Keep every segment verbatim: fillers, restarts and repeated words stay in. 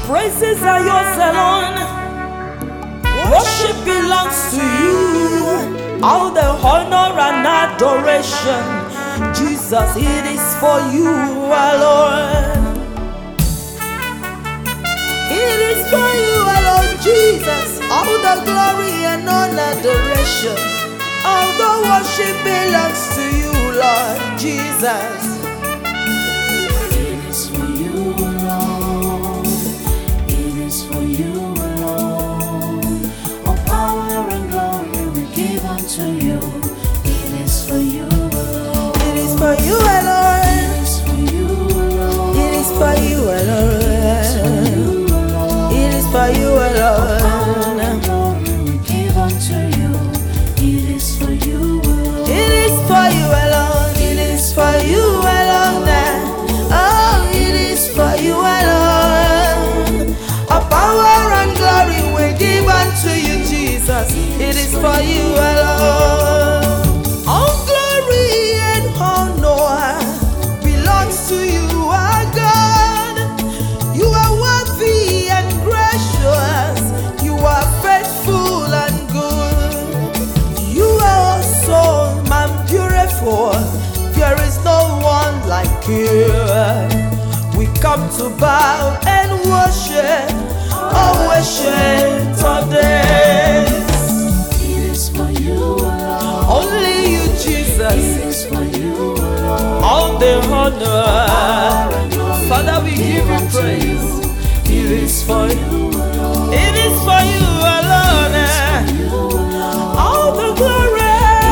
Praises are yours alone. Worship belongs to you. All the honor and adoration, Jesus, it is for you alone. It is for you alone, Jesus. All the glory and all adoration, all the worship belongs to you, Lord Jesus. It is for you alone. It is for you alone. All power and glory we give unto you. It is for you alone. It is for you alone. It is for you alone. It is for you alone. It is for you alone. It is for you alone. It is for you alone. Oh, it is for you alone. Our power and glory we give unto you, Jesus. It is for you alone. All glory and honor belongs to you, our God. You are worthy and gracious. You are faithful and good. You are awesome and beautiful. There is no one like you. We come to bow and worship, oh worship of days. It is for you alone. Only you, Jesus. It is for you alone. All the honor, Father, we give you praise. It is for you. It is for you alone. All the glory,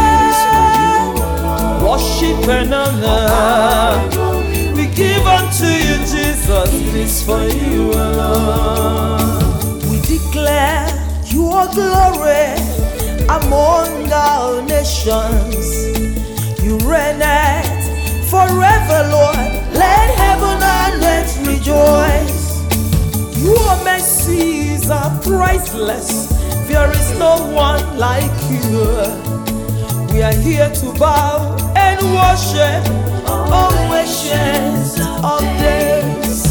worship and honor, we give unto you, Jesus. It is for you alone. We declare your glory among our nations. You reign forever, Lord. Let heaven and earth rejoice. Your mercies are priceless. There is no one like you. We are here to bow and worship, oh worship of days.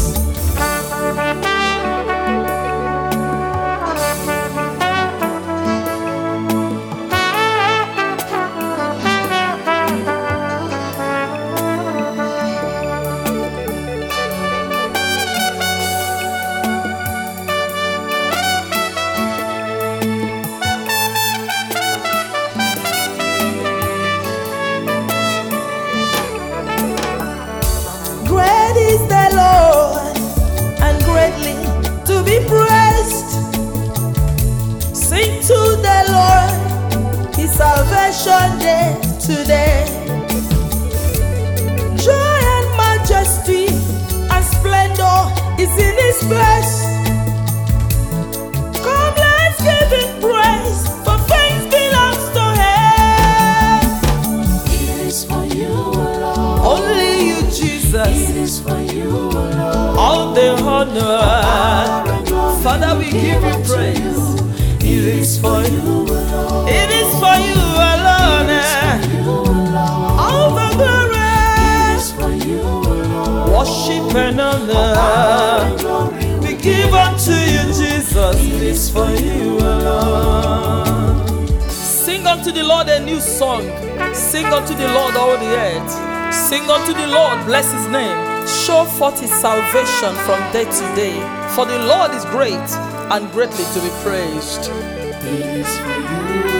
Great is the Lord and greatly to be praised. Sing to the Lord, His salvation day today. Joy and majesty and splendor is in His place. Come, let's give Him praise, for praise belongs to Him. It is for you alone. Only you, Jesus. It is for you alone. All the honor, Father, we give you praise. It is for you. It is for you alone. All the glory, worship and honor, we give unto you, Jesus. It is for you alone. Sing unto the Lord a new song. Sing unto the Lord all the earth. Sing unto the Lord, bless His name. Show forth His salvation from day to day. For the Lord is great and greatly to be praised. It is for you